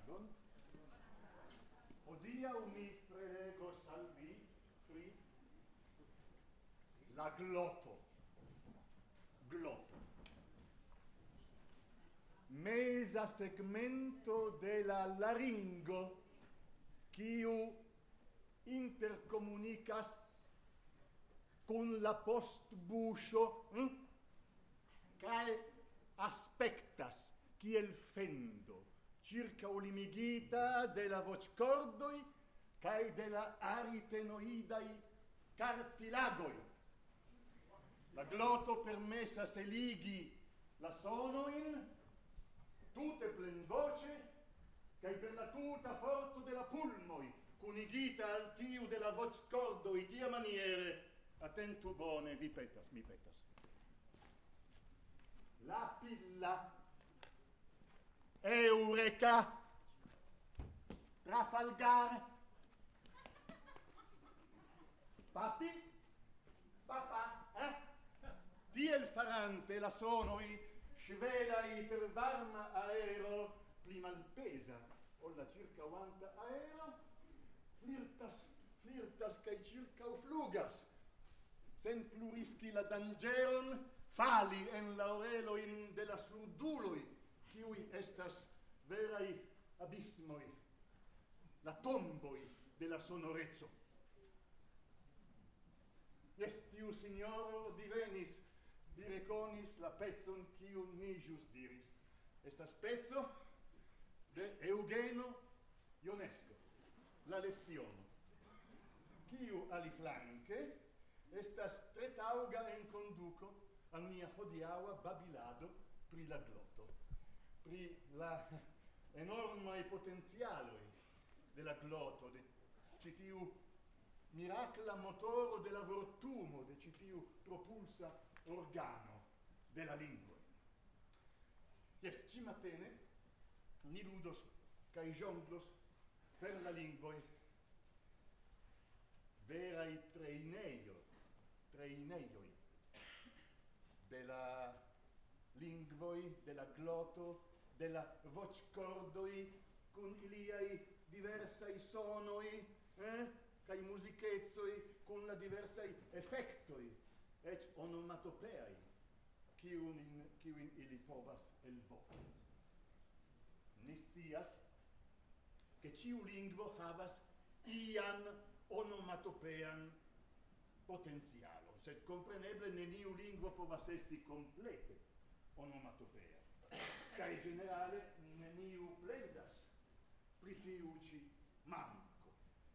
tagon, hodiaŭ mi prelegos al vi pri la gloto. Gloto. Mesa segmento de la laringo, quiu intercomunicas con la postbuŝo, cae aspectas kiel fendo, circaŭlimigita de la voĉkordoj cae de la aritenoidaj cartilagoj. La gloto permesas eligi la sonoin tute plenvoce, cae per la tuta forto de la pulmoi, cunigita al tiu de la voĉkordoj tiamaniere, attentu bone, mi petas. La pilla, Eureka, Trafalgar, papi, papà, tiel farante la sonoi svelai per varma aero pli malpesa o la circauanta aero flirtas cae circauflugas sen plurisci la dangeron fali en la oreloin de la surduloi kiui estas verai abismoi, la tomboi de la sonorezzo. Tiu signoro divenis, li reconis la pezon kiun mi jus diris. Estas pezzo de Eugeno Ionesco, la leziono, kiu aliflanke estas tre taŭga en konduko al mia hodiaŭa babilado pri la gloto, pri la enormaj potencialoj de la gloto, de ĉi tiu miracla motoro de la vortumo, de ĉi tiu propulsa organo de la lingua. Jes, ci matene ni ludos cae jonglos per la lingvoi verai treineioi de la lingvoi, de la gloto, de la voĉkordoi, kun iliai diversai sonoi, cae musichezoi, kun la diversai effectoi, et onomatopeai, kiuin ili povas elvoki. Ni scias che ciu lingvo havas ian onomatopean potencialon, sed compreneble neniu lingvo povas esti complete onomatopea, cae generale neniu plendas pri tiu ci manco.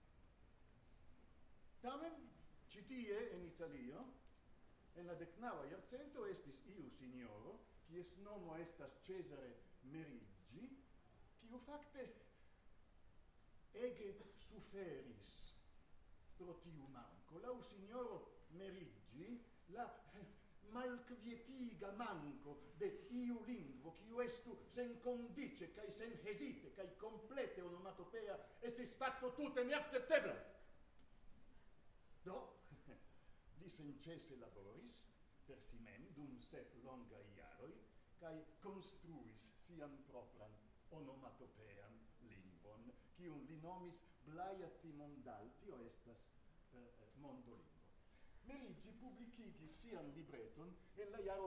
Tamen, ci tie en Italio, en la 19ª jarcento estis iu signoro, kies nomo estas Cesare Meriggi, kiu fakte ege suferis pro tiu manco. Lau signoro Meriggi, la malkvietiga manco de iu lingvo, kiu estu sen condice, cae sen hesite, cae complete onomatopea, estis facto tute neacceptebla. Do, li sencese laboris per si mem dum 7 longai jaroi, cae construis sian propran onomatopean lingvon, kiun li nomis Blaia Cimondal, tio estas mondolingvo. Meriggi publicigis sian libreton en la jaro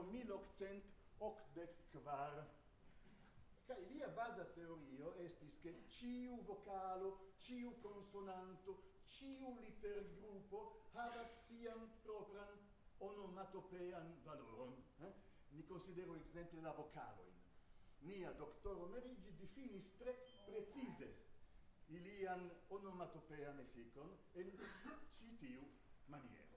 1884, cae lia basa teorio estis che ciu vocalo, ciu consonanto, ciu litergrupo havas sian propran onomatopean valoron. Ni considero exemple la vocaloin. Nia doctoro Meriggi definis tre precise ilian onomatopean efficon en ci tiu maniero.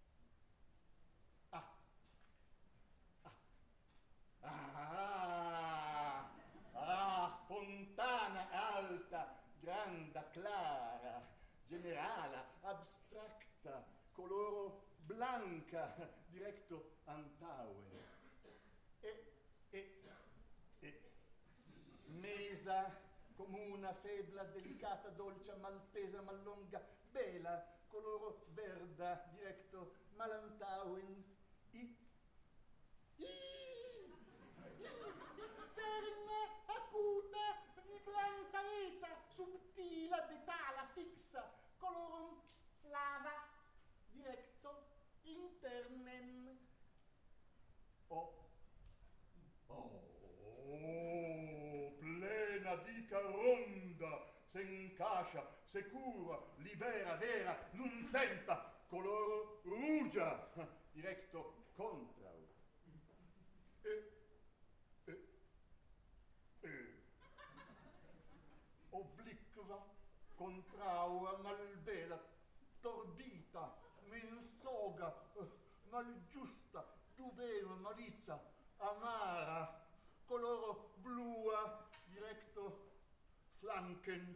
Spontana, alta, granda, clara, generala, abstracta, coloro blanca, directo antaue. Mesa, comuna, febla, delicata, dolcia, malpesa, mallonga, bela, coloro verda, directo malantauen, interna, acuta, vibranta Oh, plena dica ronda, sen cascia, secura, libera, vera, non tempa, coloro rugia, directo contrau. Obliqua, contraua, malbela, tordita, mensoga, malgiusta, dubeva, malizia, amara, coloro blua, directo flanken.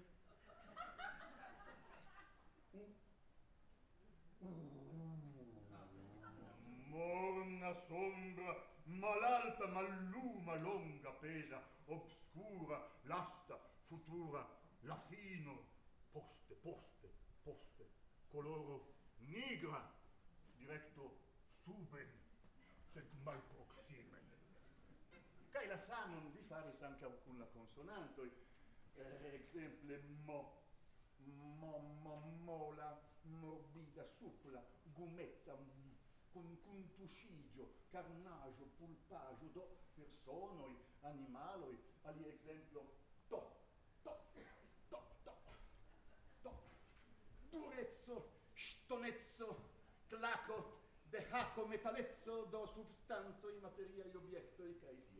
Morna sombra, malalta, malluma, longa, pesa, obscura, lasta, futura, la fino, poste, coloro nigra, directo suben, sed mal proximen. Cae la samon vi faris anche alcuna consonanto, exemple mola, morbida, supla, gumezza, contuscigio, carnaggio, pulpagio, do personoi, animaloi, ali exemplo durezzo, stonezzo, tlaco, dehaco, metalezzo, do substanzo in materia e obietto e cae tie.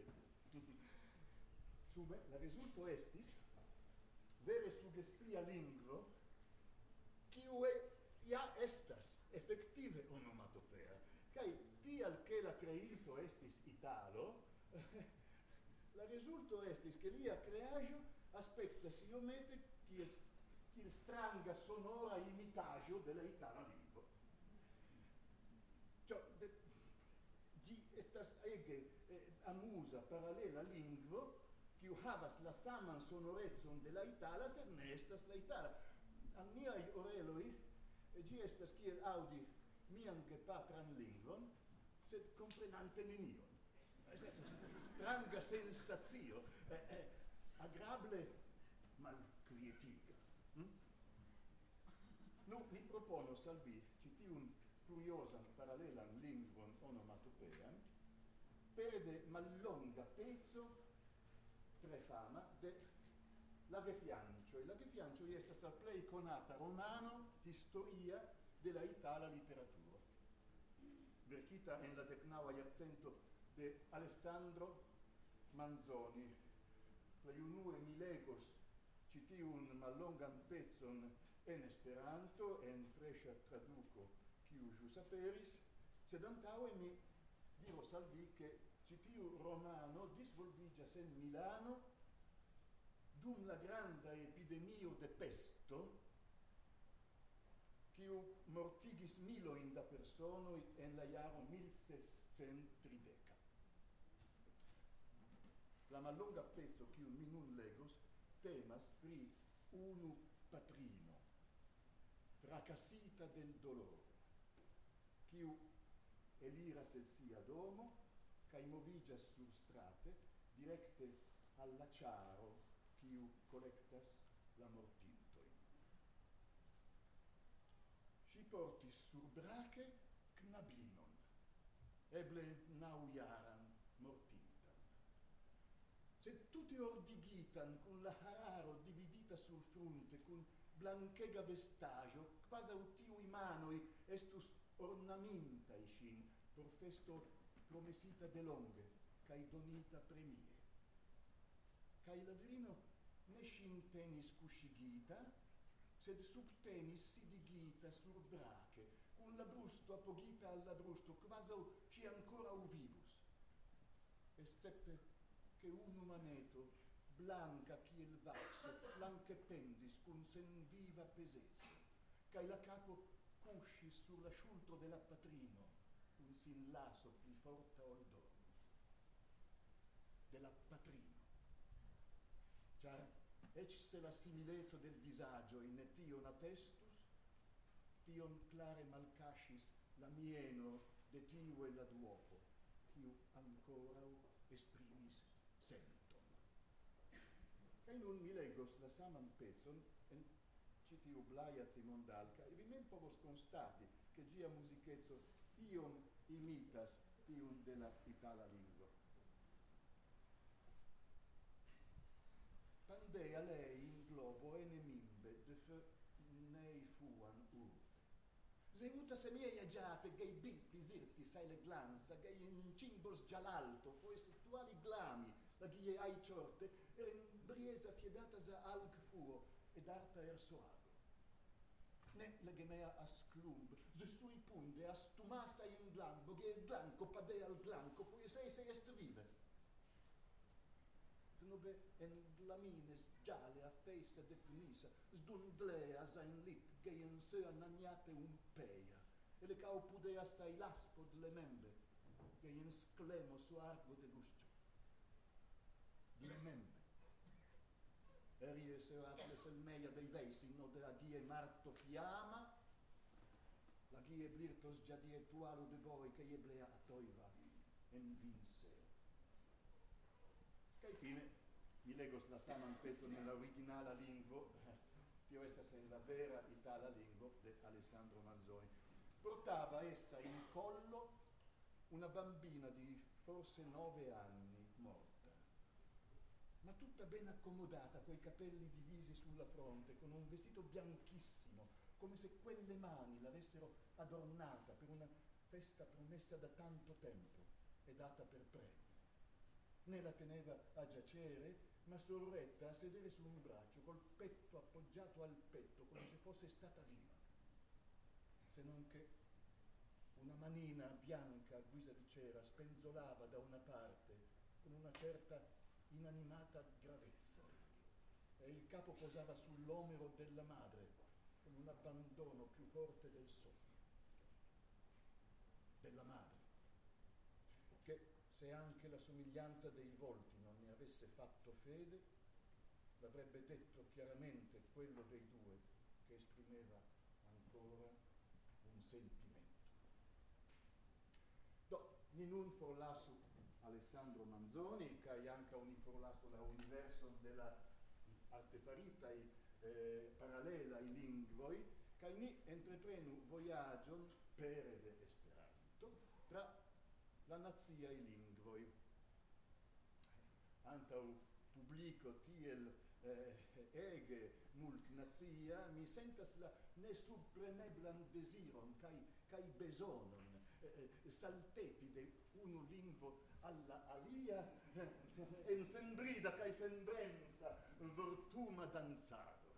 Sube, la resulto estis, vere suggestia lingvo, quiue ja estas effective onomatopea, cae tial che la creinto estis Italo, la resulto estis che lia creaggio aspectas iomete kiel stranga sonora imitaggio della itala lingvo. Cioè, gi estas ege amusa paralela lingvo kiu havas la saman sonorezzon de la itala, sed ne estas la itala. Al miai oreloi gi estas kiel audi mian gepatran lingvon, sed comprenante nenion. Stranga sensazio, agrable malquietiga. Nu, mi proponos al vi citiun curiosan parallelan lingvon onomatopean pere de mallonga pezzo tre fama de la Gefiancio. La Gefiancio estas la plei conata romano historia de la itala literaturo. Verkita en la 19ª jarcento de Alessandro Manzoni. Plei unue mi legos citiun mallongan pezzon en Esperanto, en freŝa traduco kiu ĵus aperis, sed antaŭe mi diros al vi ke ĉi tiu romano disvolviĝas en Milano dum la granda epidemio de pesto, kiu mortigis milojn da personoj en la jaro 1630. La mallonga pezzo kiun mi nun legos temas pri unu patrino fracasita del dolore, kiu eliras el sia domo kaj moviĝas sur strate direkte al la ĉaro kiu kolektas la mortintojn. Ŝi portis surbrake knabinon, eble 9-jaran mortintan, sed tute ordigitan kun la hararo dividita sur frunte, kun blanchega vestaggio, quasi tiui manoi estus ornamintai ŝin por festo promesita de longe, cae donita premie. Cae la virino ne ŝin tenis cuscigita, sed subtenis sidigita sur brache, kun la brusto apogita alla brusto, quasi ŝi ankoraŭ vivus, escepte che unu maneto blanca kiel vaxo flanke pendis kun senviva pesezzo, kaj la capo kuŝis sur la ŝultro de la patrino kun sin laso pli forta ol dormo. De la patrino. Ĉar eĉ se la simileco del vizaĝo ne tion attestus, tion klare malkaŝis la mieno de tiu en la duopo, kiu ankoraŭ esprimis senton. Kaj nun mi legos la saman pecon en ĉi tiu blaja cimondal, kaj vi mem povos konstati, ke ĝia muzikeco iom imitas tiun della itala lingua. Pandea lei in globo enemimbe de fe nei fuan urt. Se muta se miei agiate, gai bimpi zirti, sai le glanza, gai in cimbos gialalto, fo esituali glami, la ghie ai ciorte, e in briesa fiedata za alc fuo, ed arta er soago. Ne la gemea asclumb, ze sui punde, astumasa in glambo, che il glanco padea al glanco, fu se est vive. Nube en glamines giale a feista de punisa, sdundleas in lit, che in sea nagnate un peia, e le caupudea sai laspod le membe, che in sclemo su argo de guscio. Le membe. Erie se atles el meia dei veisi, no de agie marto fiamma, la gie blirtos giadie tualo de boi, che eblea a toiva en vinse. Che fine, mi legos la saman pezzo nell'originale lingua, tio estas en la vera itala lingua de Alessandro Manzoni. Portava essa in collo una bambina di forse 9 anni morta, ma tutta ben accomodata, coi capelli divisi sulla fronte, con un vestito bianchissimo, come se quelle mani l'avessero adornata per una festa promessa da tanto tempo e data per premio. Né la teneva a giacere, ma sorretta a sedere su un braccio, col petto appoggiato al petto, come se fosse stata viva. Se non che una manina bianca a guisa di cera spenzolava da una parte con una certa inanimata gravezza, e il capo posava sull'omero della madre con un abbandono più forte del sogno. Della madre, che se anche la somiglianza dei volti non ne avesse fatto fede, l'avrebbe detto chiaramente quello dei due che esprimeva ancora un sentimento. Do, ninun forlasu Alessandro Manzoni, che anche un forlasu la universo della artefaritai parallela i lingvoi, che ni entreprenu voyagion pere de Esperanto tra la nazia i lingvoi. Antau publico tiel ege multinazia, mi sentas la ne subpremeblan desiron kai besonon salteti de unu lingvo alla alia en senbrida kai sembrenza vortuma danzado.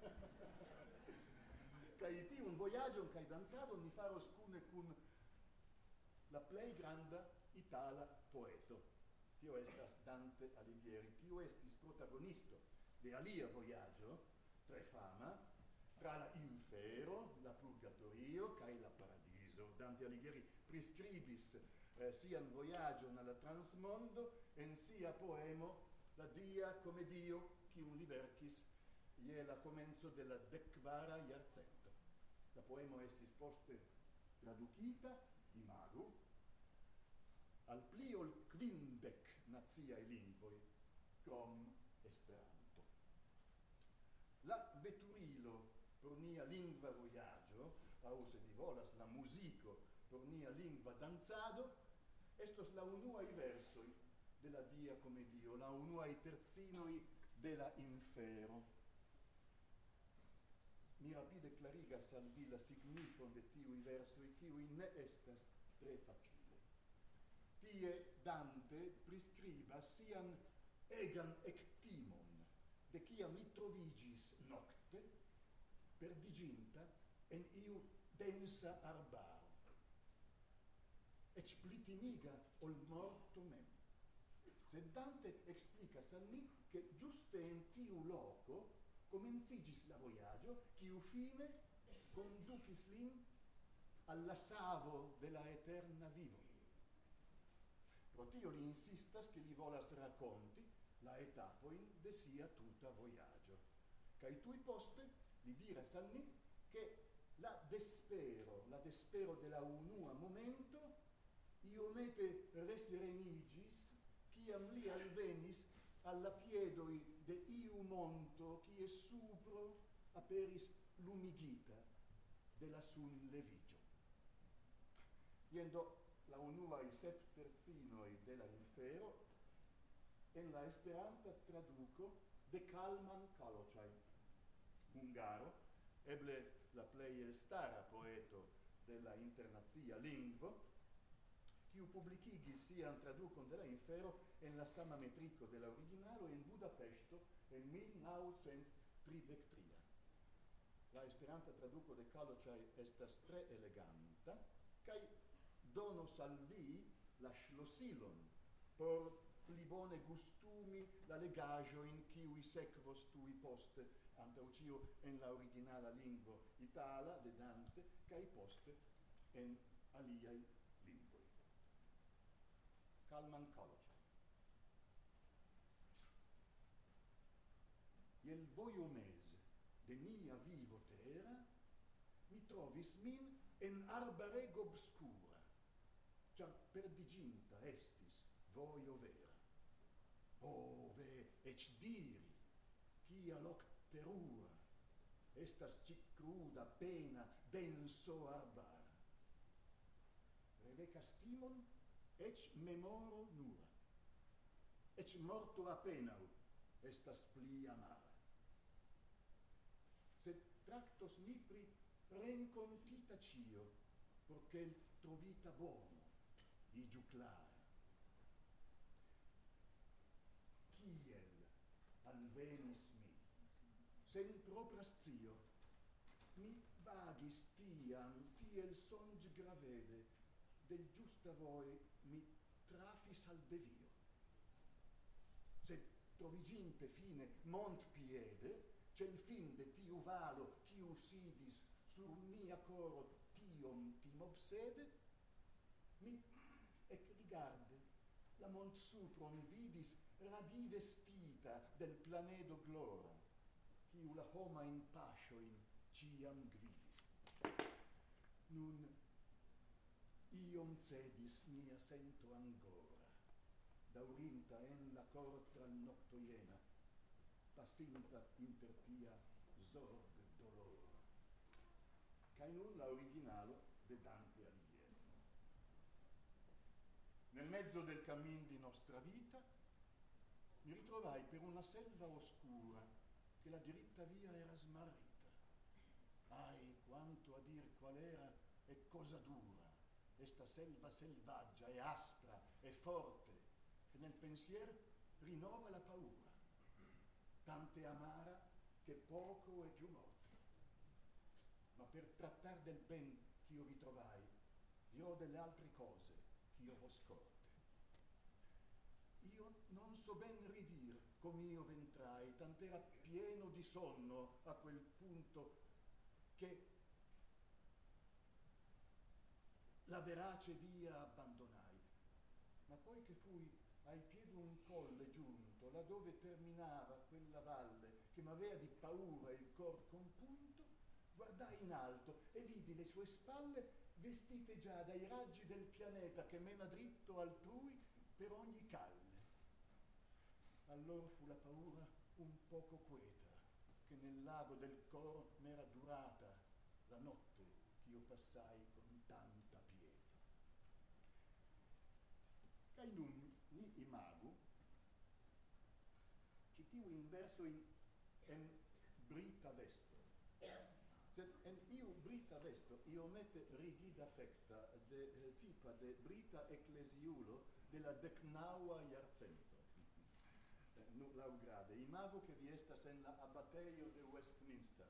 Kai tiun voyagion kai danzado ni faros cune cun la plei granda itala poeto. Tio estas Dante Alighieri, tio estis protagonisto de alia voyaggio, tre fama, tra la infero, la purgatorio, cae la paradiso. Dante Alighieri prescribis sian voyagion alla transmondo, en sia poemo la dia come Dio, quium li vercis, ie la comenzo della 10ª iarcento. La poemo estis poste traducita, imagu, al pli ol 50 naziae lingvoi, crom Esperanto. La veturilo por nia lingva voyaggio, au se vi volas la musico por nia lingva danzado, estos la unuae versoi de la dia come Dio, la unuae terzinoi de la infero. Mi rapide clarigas al vi la signifon de tiui versoi, kiui ne estas tre facile. Tie Dante prescriba sian egan ectimon, de ciam li trovigis nocte, perdiginta en iu densa arbaro, et splitiniga ol morto mem. Sed Dante explicas al ni che giuste in tiu loco comencigis la voyaggio, quiu fine conducis lin alla savo de la eterna vivo. Pro tio li insistas che li volas racconti la etapoin de sia tuta voyaggio. Cai tui poste li diras al ni che la despero de la unua momento iomete reserenigis ciam li alvenis alla piedoi de iu monto quie supro aperis lumigita de la sun levigio. Iendo la unuae sep terzinoi de la infero, en la Esperanta traduco de Kalman Kalocaj, hungaro, eble la plei elstara poeto de la internazia lingvo, kiu publicigis sian traducon de la infero en la sama metrico de la originalo en Budapesto en 1933. La Esperanta traduco de Kalocaj estas tre eleganta, kaj donos al vi la ŝlosilon por pli bone gustumi la legaĵo in kiuj sekvos tuj poste, antaŭ ĉio en la originala lingvo itala de Dante, kaj poste en aliaj lingvoj. Kalman Kalocaj. Iel vojo meze de mia vivo tera, mi trovis min en arbarego obscura, ĉar perdiginta estis vojo vera. Oh, ve, ec diri, kia loc terura, estas ci cruda, pena, denso arbara. Revecas timon, ec memoro nura, ec morto apenau, estas pli amara. Sed tractos mi pri rencontita cio, porche il trovita bono, igiu clara. Kiel alvenis mi, sen propra scio, mi vagis tiam, tiel songe gravede, del giusta voi mi trafis al devio. Sed troviginte fine mont piede, cel fin de tiu valo, kiu sidis sur mia coro tiom timobsede, mi ec rigarde la mont supron vidis radi vestita del planedo glora, kiu la homa in pascioin ciam gvidis. Nun iom cedis mia sento angora, daurinta en la cor tra nocto iena, passinta inter tia zorg dolor. Cae nun la originalo de Dante Alighieri. Nel mezzo del cammin di nostra vita mi ritrovai per una selva oscura che la diritta via era smarrita. Ai, quanto a dir qual era e cosa dura esta selva selvaggia e aspra e forte che nel pensier rinnova la paura, tante amara che poco è più morte. Ma per trattar del ben ch'io vi trovai, dirò delle altre cose ch'io ho scorte. Io non so ben ridir com'io ventrai, tant'era pieno di sonno a quel punto che la verace via abbandonai. Ma poi che fui ai piedi un colle giunto, là dove terminava quella valle che m'avea di paura il cor compunto, guardai in alto e vidi le sue spalle vestite già dai raggi del pianeta che mena dritto altrui per ogni calle. Allora fu la paura un poco queta, che nel lago del cor m'era durata la notte ch'io passai con tanta pietà. Cae nun ni imagu, citiu in verso en brita vesto. Sed en iu brita vesto iomete rigida fecta de tipa de brita ecclesiulo de la decnaua iarcento. Laugrade, imago che vi estas en la abateio de Westminster.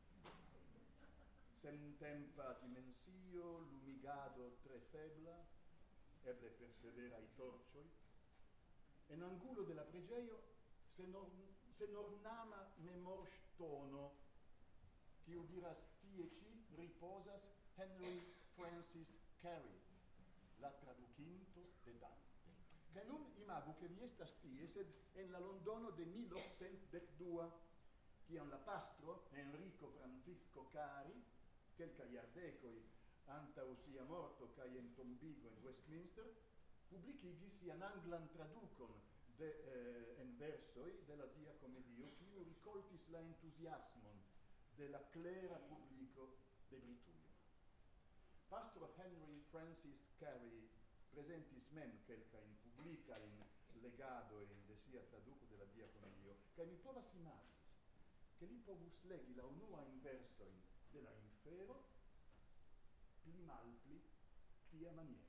Sen tempa dimensio, lumigado tre febla, eble per sedere ai torcioi. En angulo de la pregeio se ornama memor stono, quiu diras tie ci riposas Henry Francis Carey, la traducinto de Dante. Ca nun imagu che vi estas tie, sed en la Londono de 1812, ciam la pastro Enrico Francisco Cari, quelca iardecoi antau sia morto cae entombigo in Westminster, publicigis sian anglan traducon en versoi de la Dia Comedio, quiu ricoltis la entusiasmon de la clera publico de Britujo. Pastro Henry Francis Carey presentis mem quelcain publica in legado in de sia traduco de la Diaconio, ca mi povas imagis, che li povus legi la unua in verso de la infero, pli malpli, tia maniera.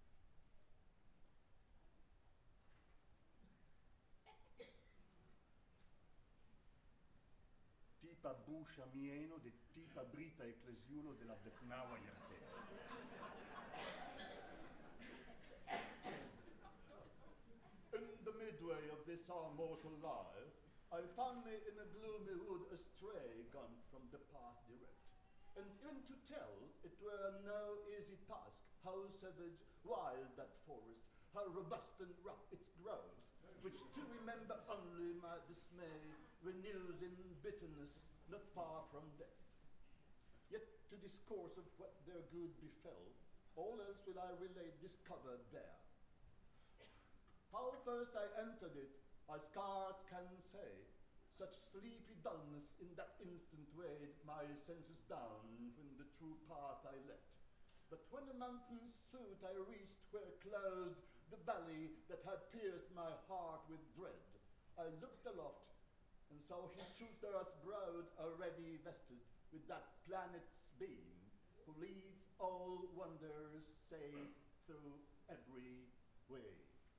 Tipa buscia mieno de tipa brita ecclesiulo de la decnaua ierceta. In the midway of this our mortal life, I found me in a gloomy wood astray, gone from the path direct. And even to tell, it were no easy task, how savage, wild that forest, how robust and rough its growth, which to remember only my dismay renews in bitterness not far from death. Yet to discourse of what their good befell, all else will I relate discovered there. How first I entered it, I scarce can say. Such sleepy dullness in that instant weighed my senses down when the true path I left. But when the mountain's suit I reached where closed the valley that had pierced my heart with dread, I looked aloft and saw his shooter's broad already vested with that planet's beam, who leads all wonders safe through every way.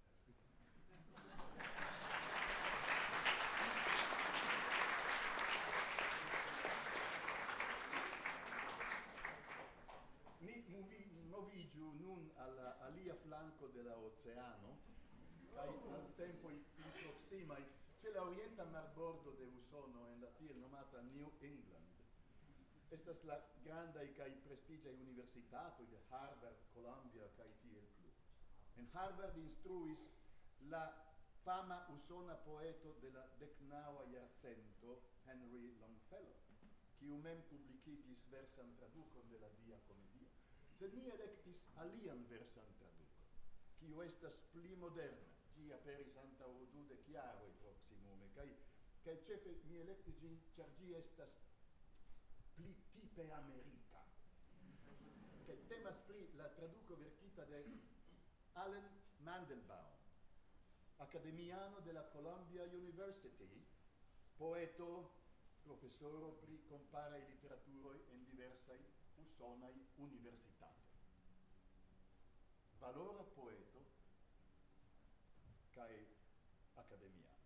Movigiu nun alla alia flanco della oceano, kai al tempo in proximai, ce la orienta marbordo de Usono en la tiel nomata New England. Estas la grandai kai prestigiai universitato de Harvard, Columbia kai tiel plu. En Harvard instruis la fama usona poeto de la decnaua iarcento Henry Longfellow, kiu mem publicigis versan traducon de la Diaconia. Sed mi electis alian versan traduco, kiu estas pli moderna, gi aperis antau 20 jaroj proximume, kaj ĉefe mi electis ĝin, ĉar ĝi estas pli tipe amerika. Kaj temas pri la traduco verkita de Allen Mandelbaum, academiano de la Columbia University, poeto, profesoro pri comparaj literaturoj en diversaj usonaj universitatoj. Valora poeto kaj academiano.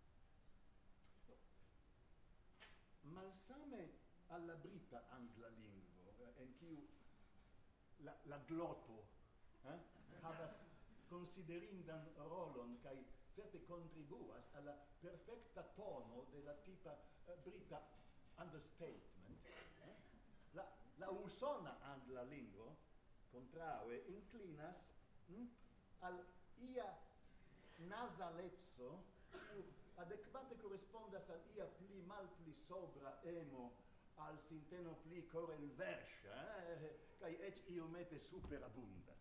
Malsame alla brita angla lingvo, en kiu la gloto havas considerindan rolon kaj certe contribuas alla perfecta tono de la tipa brita understatement, la usona angla lingvo contraue inclinas al ia nasalezzo, adequate correspondas al ia pli malpli sobra emo, al sinteno pli corel verscia, kai ec iomete superabunda.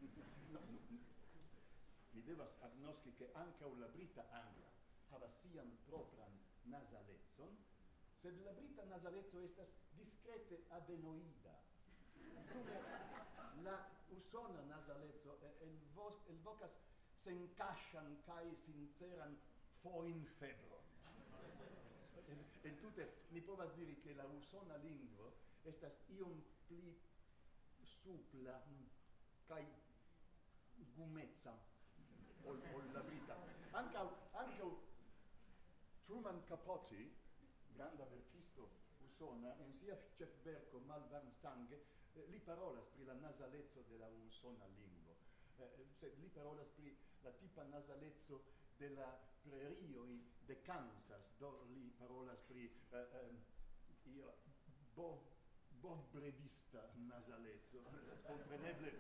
Mi devas agnosci che anche la brita angla havas sian propran nasalezzon, sed la brita nasalezzo estas discrete adenoida. Dume la usona nasalezzo elvocas sencascian kai sinceran foin febron. En tute, mi povas diri che la usona lingvo estas iom pli supla kai gumezza ol la brita. Anche Truman Capote, granda verkisto usona, en sia chefverco Malvarm sangue, li parolas pri la nasalezzo de la usona lingvo. Li parolas pri la tipa nasalezzo de la prerioi de Kansas, do li parolas pri bovbredista nasalezzo. Compreneble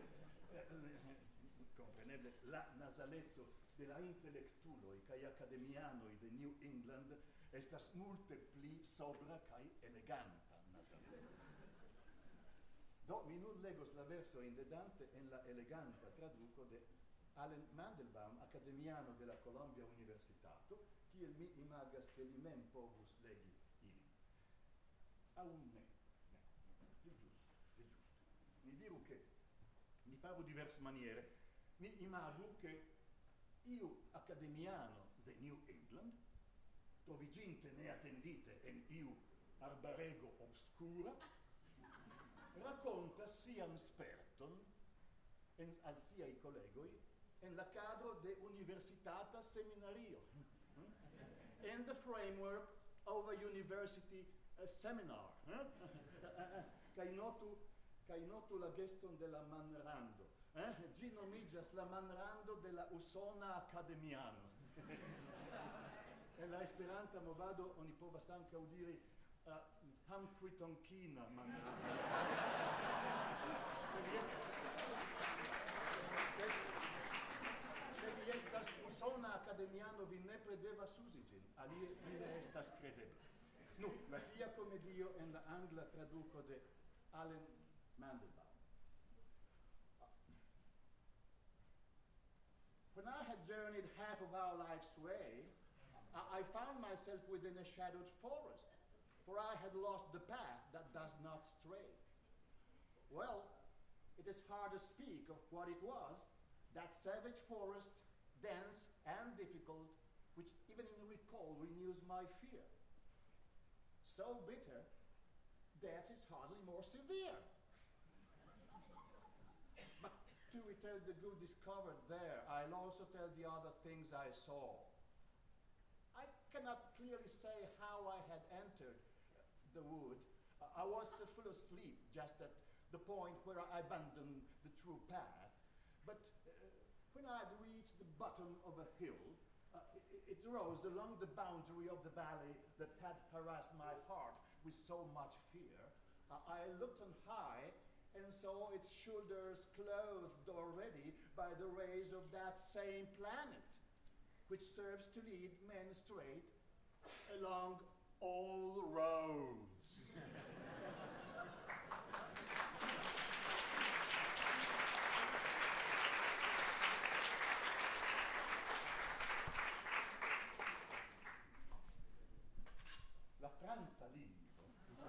la nasalezzo de la intellectuloi kai academianoi de New England estas multe pli sobra kai eleganta nasalezzo. Do mi nun legos la verso in de Dante en la eleganta traduco de Allen Mandelbaum, academiano de la Columbia Universitato, kiel mi imagas che li mem povus legi ili. Aun ne. È giusto. Mi diru che mi faru divers maniere, mi imagu che iu academiano de New England, troviginte ne attendite en iu arbarego obscura, racconta sian sperton al siai collegoi en la cadro de universitata seminario, in the framework of a university seminar. Kai notu la geston de la manrando. Gi nomigas la manrando de la Usona Academiano. En la Esperanta movado oni povas ankaŭ diri Humphrey Tonkina manrando. Se vi estas Usona Academiano, vi nepre devas uzi ĝin, alie vi ne estas kredeble. Nu, la tia komedio en la angla traduko de Allen Mandelbaum. When I had journeyed half of our life's way, I found myself within a shadowed forest, for I had lost the path that does not stray. Well, it is hard to speak of what it was, that savage forest, dense and difficult, which even in recall renews my fear. So bitter, death is hardly more severe. But to retell the good discovered there, I'll also tell the other things I saw. I cannot clearly say how I had entered the wood. I was full of sleep just at the point where I abandoned the true path. But when I had reached the bottom of a hill, it rose along the boundary of the valley that had harassed my heart with so much fear. I looked on high and saw its shoulders clothed already by the rays of that same planet, which serves to lead men straight along all roads. La Franza lingvo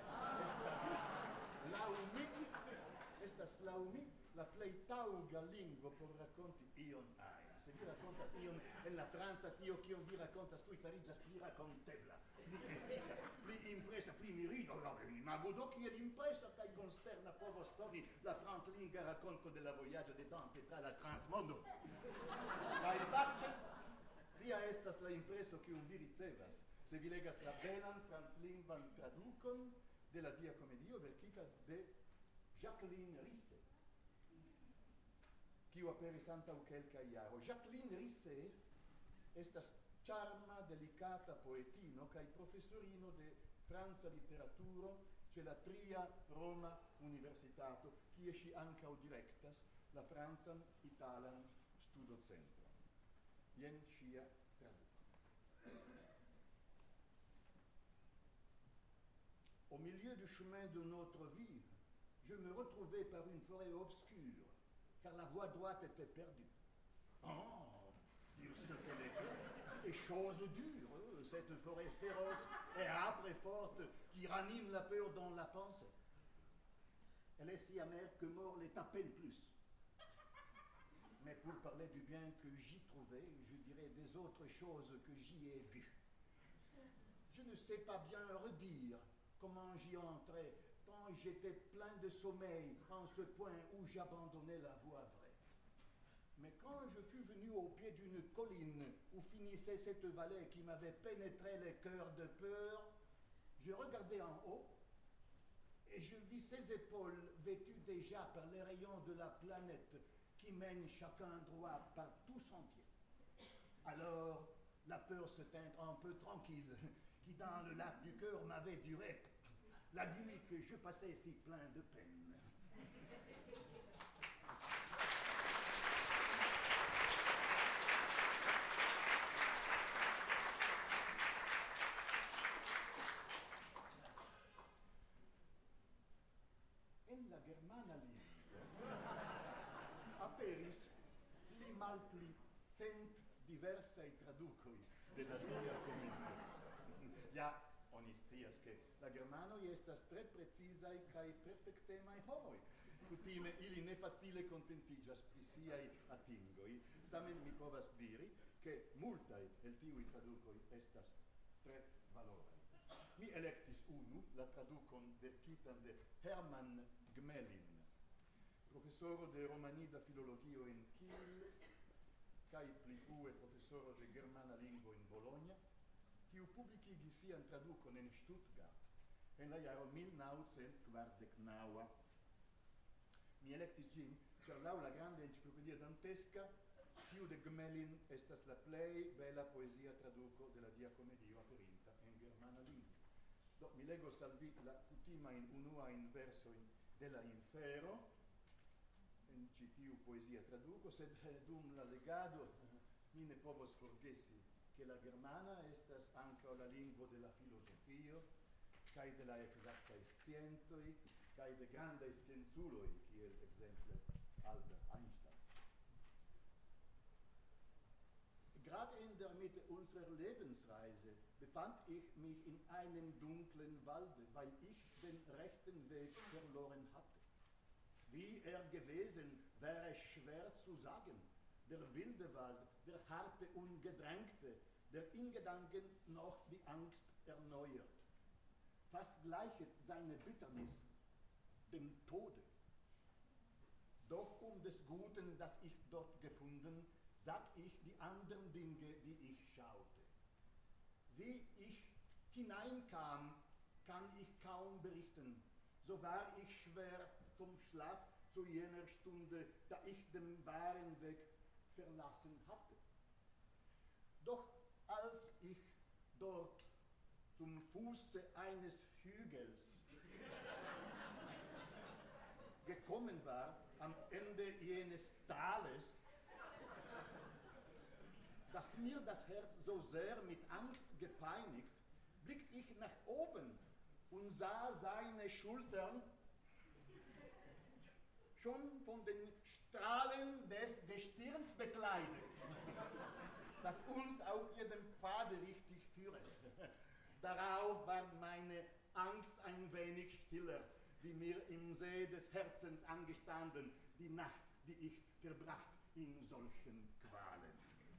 estas laŭ mi la plej taŭga lingvo por rakonti ion ajn. Se vi rakontas ion en la franca, tio kion vi rakontas tuj fariĝas pli rakontebla, pli efika, pli impresa, pli mirida. Imagu do kiel impresa kaj konsterna povos trovi la franclingva rakonto de la vojaĝo de Dante tra la transmondo. Kaj fakte tia estas la impreso kiun vi ricevas, se vi legas la belan franclingvan tradukon de la Dia Komedio verkita de Jacqueline Risset, kiu aperis antaŭ kelkaj jaroj. Jacqueline Risset estas ĉarma, delikata poetino kaj profesorino de franca literaturo ĉe la Tria Roma Universitato, kie ŝi ankaŭ direktas la francan italan studocentron. Jen ŝia traduko. Au milieu du chemin de notre vie, je me retrouvais par une forêt obscure, car la voie droite était perdue. Oh, dire ce qu'elle était, et chose dure, cette forêt féroce et âpre et forte qui ranime la peur dans la pensée. Elle est si amère que mort l'est à peine plus. Mais pour parler du bien que j'y trouvais, je dirais des autres choses que j'y ai vues. Je ne sais pas bien redire comment j'y entrais, tant j'étais plein de sommeil en ce point où j'abandonnais la voie vraie. Mais quand je fus venu au pied d'une colline où finissait cette vallée qui m'avait pénétré les cœurs de peur, je regardai en haut et je vis ces épaules vêtues déjà par les rayons de la planète qui mènent chacun droit par tout sentier. Alors, la peur se tint un peu tranquille, qui dans le lac du cœur m'avait duré la nuit que je passais si plein de peine. En la germana lingvo aperis pli malpli cent diversaj tradukoj de la Dia Komedio. Ja oni scias ke la germanoj estas tre precizaj kaj perfektemaj homoj. kutime ili ne facile contentigas pri siai atingoi, tamen mi povas diri che multae el tiui traducoi estas tre valorai. Mi electis unu, la traducon verkitan de Hermann Gmelin, professoro de romanida filologio in Kiel, kai pli frue professoro de germana lingvo in Bologna, kiu publicigis sian traducon en Stuttgart en la jaro 1949. Mi electis gin, cer lau la grande enciclopedia dantesca, kiu de Gmelin estas la plei bella poesia traduco de la Dia Comedio aperinta en germana lingvo. Do, mi legos al vi la kutima in unua in verso de la Infero, en citiu poesia traduco, sed dum la legado mi ne povos forgesi che la germana estas anca la lingvo de la filosofio, cae de la exactae scienzoi, cae de grandae scienzuloi, kiel exemple Albert Einstein. Gerade in der Mitte unserer Lebensreise befand ich mich in einem dunklen Walde, weil ich den rechten Weg verloren hatte. Wie er gewesen, wäre schwer zu sagen. Der wilde Wald, der harte Ungedrängte, der in Gedanken noch die Angst erneuert. Fast gleichet seine Bitternis dem Tode. Doch um des Guten, das ich dort gefunden, sag ich die anderen Dinge, die ich schaute. Wie ich hineinkam, kann ich kaum berichten. So war ich schwer vom Schlaf zu jener Stunde, da ich den wahren Weg verlassen hatte. Doch als ich dort zum Fuße eines Hügels gekommen war, am Ende jenes Tales, dass mir das Herz so sehr mit Angst gepeinigt, blickte ich nach oben und sah seine Schultern schon von den Strahlen des Gestirns bekleidet, das uns auf jedem Pfade richtig führt. Darauf war meine Angst ein wenig stiller, wie mir im See des Herzens angestanden, die Nacht, die ich verbracht in solchen Qualen.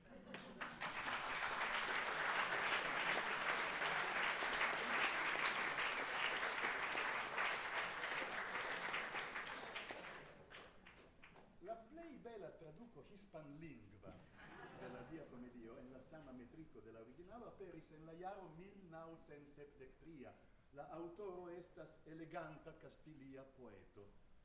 La plei bella traduco hispanlingva de la Dia Comedio en la sama metrico de la originalo aperis en la jaro 1973. La autoro estas eleganta castilia poeto.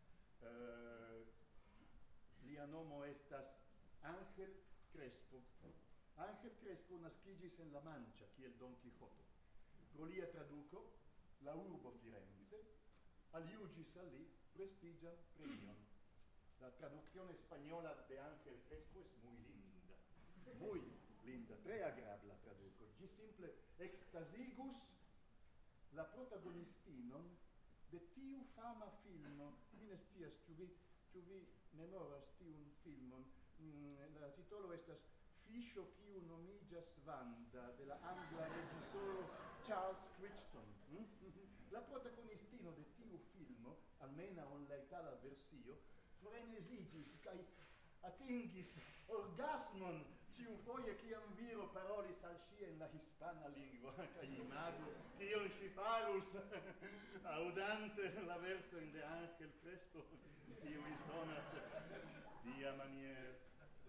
Lia nomo estas Ángel Crespo. Ángel Crespo nascigis en La Mancha, kiel Don Quixote. Pro lia traduco, la urbo Firenze aliugis al li prestigian premion. La traducción española de Ángel Crespo es muy linda, tre agrabla traduco. Gi simple extasigus la protagonistinon de tiu fama filmo, mi ne scias, ĉu vi memoras tiun filmon, la titolo estas Fiŝo kiu nomiĝas Vanda, de la angla reĝisoro Charles Crichton. La protagonistino de tiu filmo, almenaŭ en la itala versio, frenesigis kaj atingis orgasmon ĉiufoje kiam viro parolis al ŝi en la hispana lingvo, kaj imagu kion ŝi farus aŭdante la versojn de Ángel Crespo, kiuj sonas tiamaniere.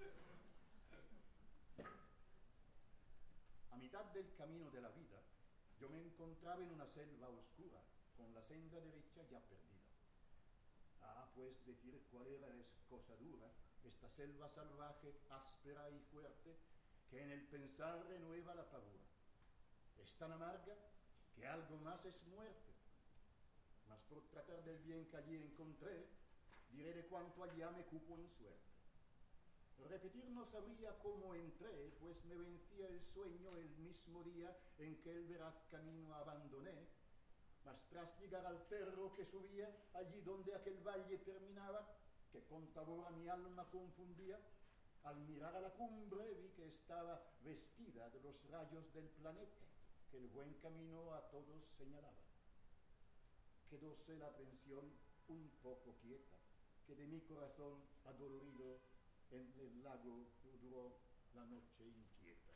A mitad del camino de la vida, yo me encontraba en una selva oscura, con la senda derecha ya perdida. Pues decir cuál era es cosa dura, esta selva salvaje, áspera y fuerte, que en el pensar renueva la pavura. Es tan amarga que algo más es muerte. Mas por tratar del bien que allí encontré, diré de cuánto allá me cupo en suerte. Repetir no sabría cómo entré, pues me vencía el sueño el mismo día en que el veraz camino abandoné. Mas tras llegar al cerro que subía, allí donde aquel valle terminaba, que con tabor a mi alma confundía, al mirar a la cumbre vi que estaba vestida de los rayos del planeta, que el buen camino a todos señalaba. Quedóse la pensión un poco quieta, que de mi corazón adolorido en el lago duró la noche inquieta.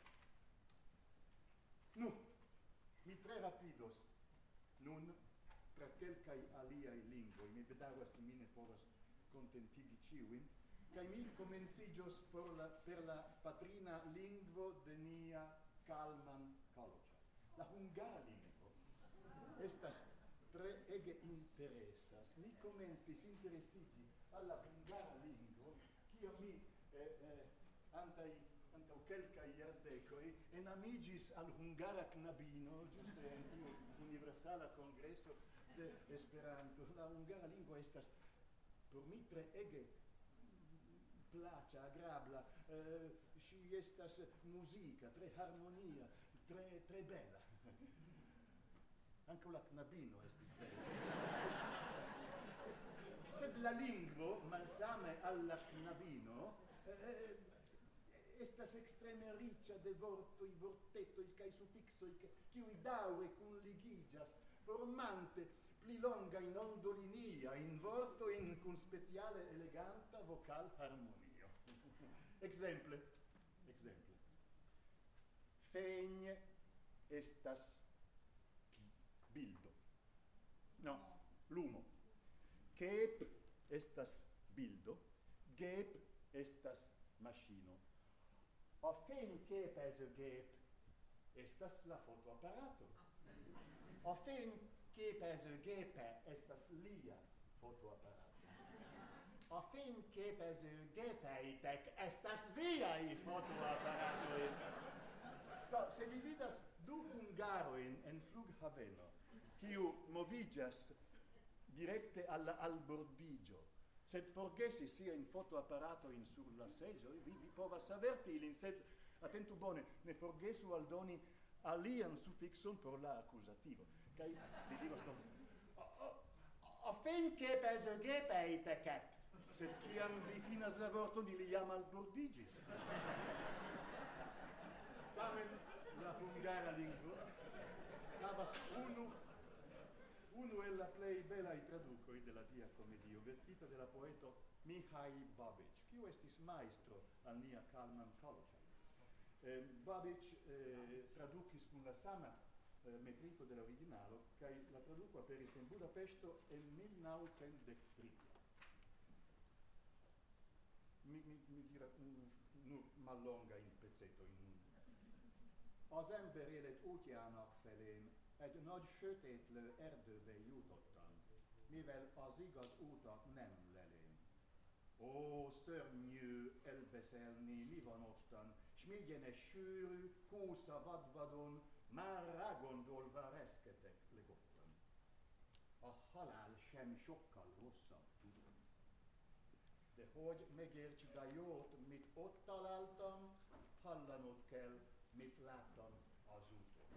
Nu, mi tre rapidos, nun, tra quelcae aliae lingvoi, mi bedaŭras ke mi ne povas kontentigi ĉiujn, kaj mi komenciĝos per la patrina lingvo de nia Kalman Kaloĉa. La hungara lingvo estas tre ege interesas. Mi komencis interesigi al la hungara lingvo, kiam mi antaŭ kelkaj jardekoj enamiĝis al hungara knabino, ĝuste en tiu universala kongreso de Esperanto. La hungara lingvo estas por mi tre ege plaĉa, agrabla, ŝi estas muzika, tre harmonia, tre bela. Anche la knabino estis bela. Sed la lingvo, malsame alla knabino, estas extreme riĉa de vortoj, vortetoj kaj sufiksoj, kiuj daŭre kunligiĝas, formante pli longajn ondoliniajn vortojn kun speciale eleganta vokalharmonio. Exemple. Fegn estas bildo. No, lumo. Kep estas bildo. Gep estas maŝino. O fegn kep as a gep estas la fotoaparato. O fegn kep as a gepe estas lia fotoaparato. O fegn kep as a gepeitek estas viaj fotoaparatoj. So, se vi vidas du hungarojn en flughaveno, kiu moviĝas direkte al la albordiĝo, sed forgesis siajn fotoaparatojn sur la seĝoj, vi povas averti ilin, sed atentu bone, ne forgesu aldoni alian sufikson por la akuzativo. Kaj vi diros o fegn kep as a gepeiteket, sed kiam vi finas la vorton, ili jam albordiĝis. Tamen la hungara lingvo havas unu el la plej belaj tradukoj de la Dia Komedio, verkita de la poeto Mihai Babic, kiu estis majstro al nia Kalman Kaloĉa. Babic tradukis kun la sama metriko de la originalo, kaj la traduko aperis en Budapeŝto en 1913. Mi diras nur mallongajn pecetojn. Az ember élet útjának felén egy nagy sötétlő erdőbe jutottam, mivel az igaz útat nem lelém. Ó, szörnyű elbeszélni, mi van ottan, s mégyenes sűrű, kúsza vadvadon, már rágondolva reszketek legottan. A halál sem sokkal rosszabb, tudom. De hogy megértsd a jót, mit ott találtam, hallanod kell, mit láttam az úton.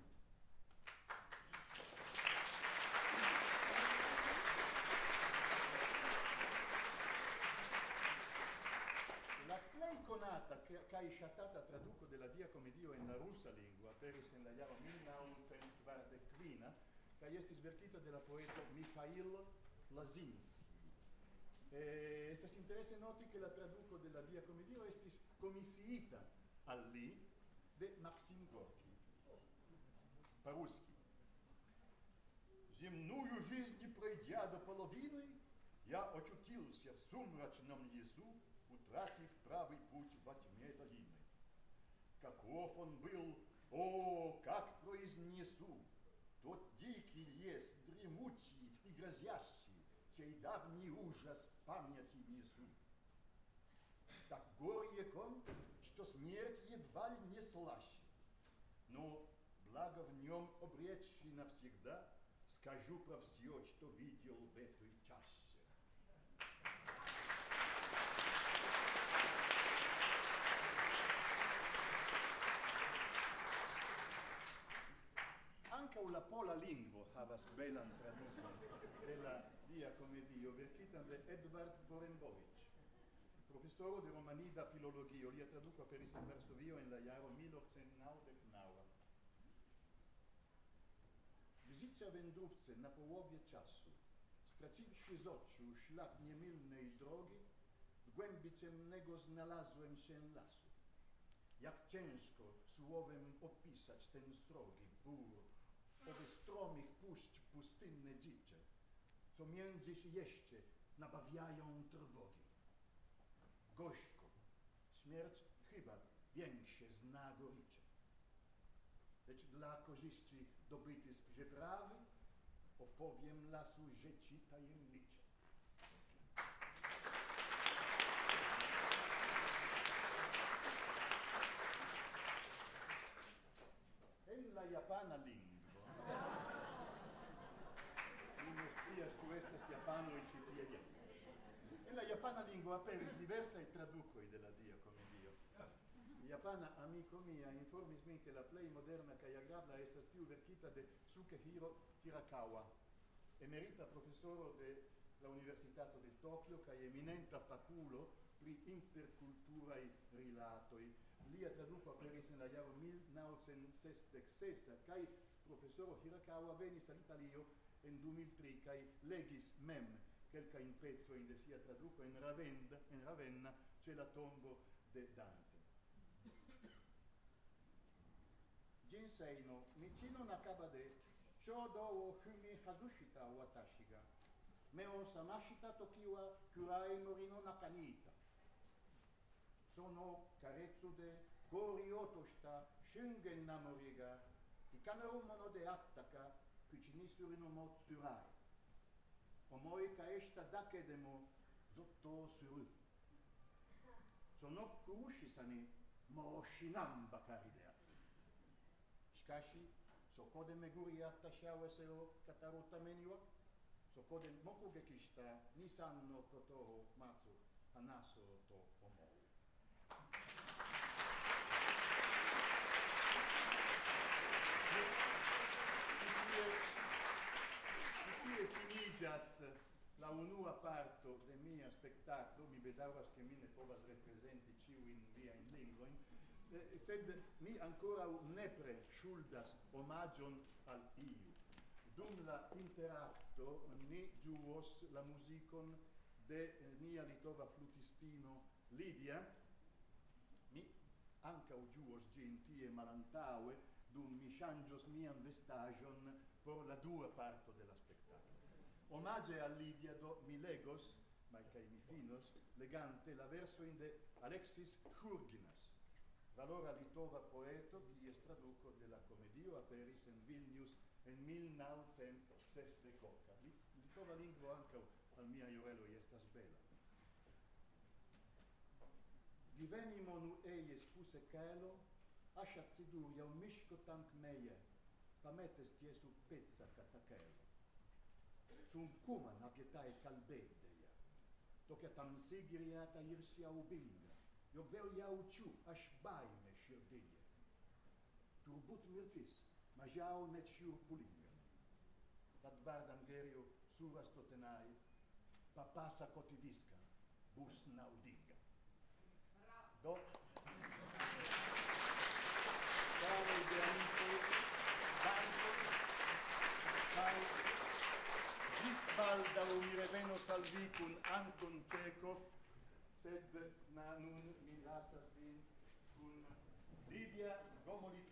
La plej konata kaj ŝatata traduko de la Dia Komedio en la rusa lingvo aperis en la jaro 1945 kaj estis verkita de la poeto Mikhail Lazinski. Estas interese noti ke la traduko de la Dia Komedio estis komisiita al li de Maxim Gorki. По-русски. Земную жизнь пройдя до половины, я очутился в сумрачном лесу, утратив правый путь во тьме долины. Каков он был, о, как произнесу, тот дикий лес, дремучий и грозящий, чей давний ужас в памяти несу. Так горек он, что смерть едва ли не слаще. Но, благо в нем обретший навсегда, скажу про все, что видел в этой чаще. Anche la pola lingvo havas belan tradukon de la Dia Komedio, verkitan de Edvard Gorenbovic, profesoro de romanida filologio. Lia traduko aperis en Varsovio en la jaro 1899. Życia wędrówce na połowie czasu straciši zoču šlap njemilne i drogi, głębicem nego znalazłem się lasu. Jak ciężko słowem opisać ten srogi bór, owe stromych puszcz pustynne dzicze, co między się jeszcze nabawiają trwogi. Gorzko, śmierć chyba większe zna gorycze. Lecz dla korzyści dobyty z przeprawy opowiem lasu rzeczy tajemnicze. En la japana lingvo, mi ne scias ĉu estas japanoj ĉi tie, jes. En la japana lingvo aperis diversaj tradukoj de la Dia Komedio. Japana amico mia informis min che la plej moderna kaj agrabla estas tiu verkita de Sukehiro Hirakawa, emerita profesoro de la Universitato de Tokio kaj eminenta fakulo pri interkulturaj rilatoj. Lia traduko aperis en la jaro 1966 kaj profesoro Hirakawa venis al Italio en 2003 kaj legis mem kelkajn pecojn de sia traduko en Ravenna ĉe la tombo de Dante. Jinseino, Michino Nakabade, Shodo wo Fumi Hazushita watashi ga, me o samashita toki wa kurai morino nakanita. Sono karetsu de gori otoshita shungen namori ga, ikanaru mono de attaka, kuchinisuri no mo tsurai. Omoi kaeshita dake de mo zotto suru. Sono kurushisani mo shinam bakari de. しかし、そこで巡り合った幸せを語るためには、そこで目撃した2、3のことをまず話そうと思う。Tie finiĝas la unua parto de mia spektaklo, mi bedaŭras ke mi ne povas reprezenti ĉiujn viajn lingvojn. Sed mi ancora nepre ŝuldas omaĝon al iu. Dum la interacto ni ĝuos la muzikon de nia litova flutistino Lidia. Mi ankaŭ ĝuos ĝin tie malantaŭe, dum mi ŝanĝos mian vestaĵon por la dua parto de la spektaklo. Omaĝe al Lidia do mi legos, kaj mi finos, legante la versojn de Alexis Hurginas, valora litova poeto, kies traduko de la komedio aperis en Vilnius en 1960. Litova lingvo ankaŭ al miaj oreloj estas bela. Givenimo nu ejes puse kelo, aŝat sidur jau miŝko tank meje, pametes tiesu pezza katakelo. Sun kuman apietaj kalbedeja, tokia tam sigiriata irsia ubinga, jo vel jau ĉu aș baime șirdie. Turbut mirtis, ma jau net șur pulinga. Tad vardan gerio suras totenai, papasa cotivisca, bus naudinga. Do, caro de amico, banco, kai, gis baldaŭ mi revenos al vi kun Anton Ĉekhov, sed nun mi lasas vin kun Lidia Gomolidze.